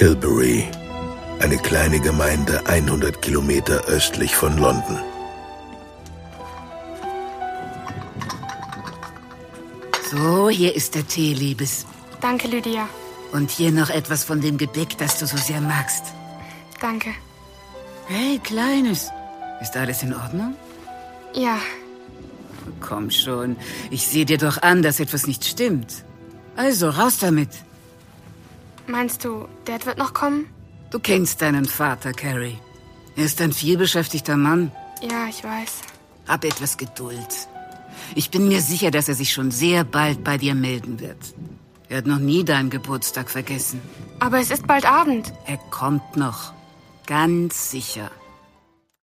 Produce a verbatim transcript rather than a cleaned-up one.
Hilbury, eine kleine Gemeinde hundert Kilometer östlich von London. So, hier ist der Tee, Liebes. Danke, Lydia. Und hier noch etwas von dem Gebäck, das du so sehr magst. Danke. Hey, Kleines. Ist alles in Ordnung? Ja. Komm schon. Ich sehe dir doch an, dass etwas nicht stimmt. Also, raus damit. Meinst du, Dad wird noch kommen? Du kennst deinen Vater, Carrie. Er ist ein vielbeschäftigter Mann. Ja, ich weiß. Hab etwas Geduld. Ich bin mir sicher, dass er sich schon sehr bald bei dir melden wird. Er hat noch nie deinen Geburtstag vergessen. Aber es ist bald Abend. Er kommt noch. Ganz sicher.